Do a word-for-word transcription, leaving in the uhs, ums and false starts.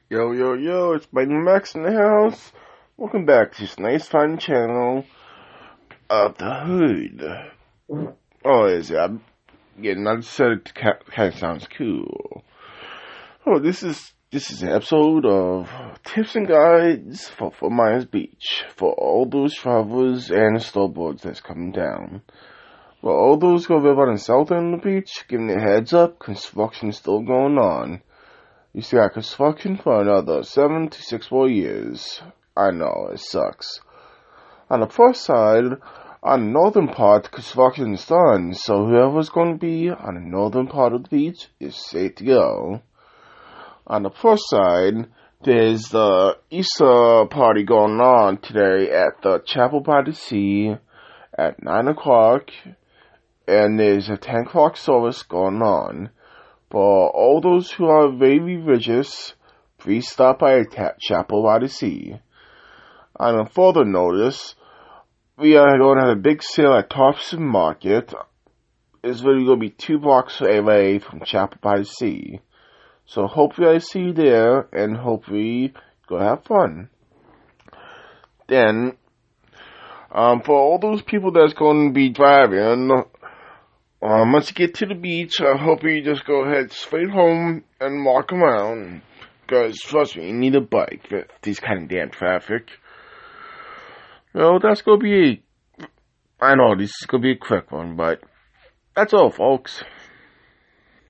Yo, yo, yo, it's Mighty Max in the house. Welcome back to this nice fun channel of the hood. Oh, is it? I'm getting I said it kind of sounds cool. Oh, this is this is an episode of tips and guides for for Myers Beach for all those travelers and snowboards that's coming down. For all those who live on the south end of the beach, giving a heads up, construction's still going on. You still got construction for another seven to six more years. I know, it sucks. On the plus side, on the northern part, construction is done, so whoever's going to be on the northern part of the beach is safe to go. On the plus side, there's the Easter party going on today at the Chapel by the Sea at nine o'clock, and there's a ten o'clock service going on. For all those who are very religious, please stop by the Chapel by the Sea. On a further notice, we are going to have a big sale at Thompson Market. It's really going to be two blocks away from Chapel by the Sea. So hopefully I see you there, and hopefully go have fun. Then, um, for all those people that's going to be driving, um, once you get to the beach, I hope you just go ahead straight home and walk around. Because, trust me, you need a bike for this kind of damn traffic. Well, that's going to be a, I know this is going to be a quick one, but that's all, folks.